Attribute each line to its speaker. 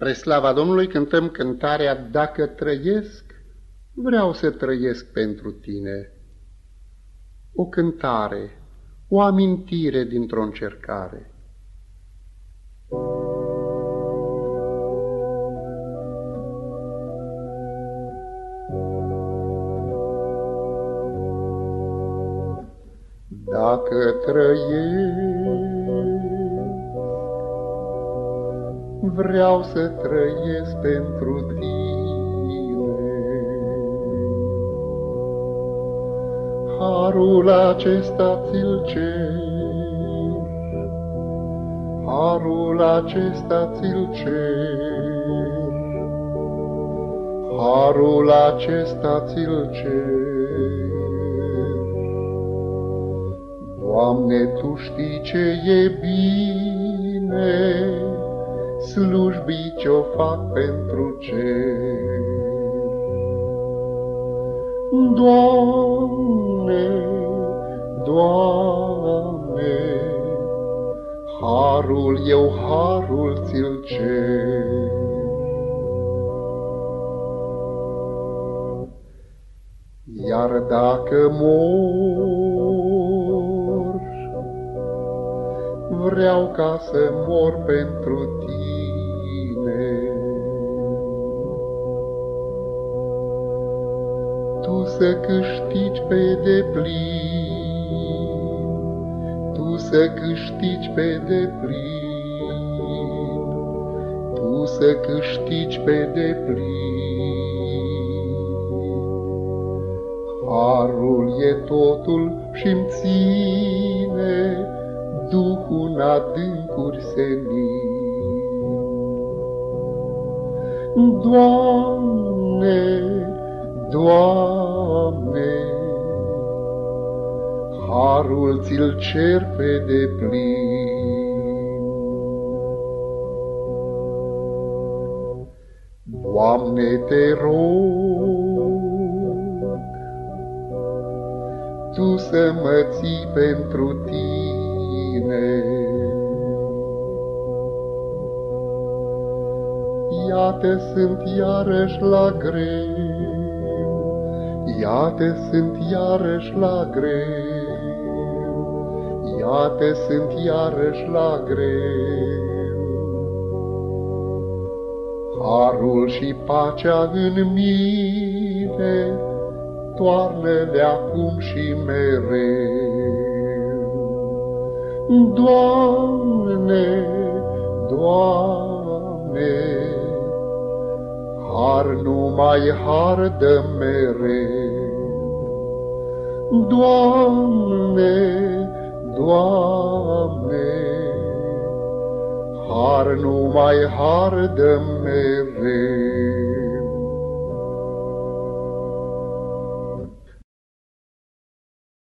Speaker 1: Spre slava Domnului cântăm cântarea Dacă trăiesc, vreau să trăiesc pentru tine. O cântare, o amintire dintr-o încercare. Dacă trăiesc, vreau să trăiesc pentru tine. Harul acesta ți-l cer, harul acesta ți-l cer, harul acesta ți-l cer. Doamne, Tu știi ce e bine, slujbii ce-o fac pentru cer. Doamne, Doamne, harul eu harul ți-l cer. Iar dacă mor, vreau ca să mor pentru tine. Tu să câștigi pe deplin, Tu să câștigi pe deplin, Tu să câștigi pe deplin. Harul e totul și-mi ține Duhul în adâncuri senin. Doamne, Doamne, harul ți-l cer pe deplin. Doamne, te rog, Tu să mă ții pentru tine. Iată sunt iarăși la greu, iată sunt iarăși la greu, iată sunt iarăși la greu. Harul și pacea în mine, toarnă-le acum și mereu. Doamne, Doamne, har numai har dă mereu. Doamne, Doamne, har numai har dă mereu.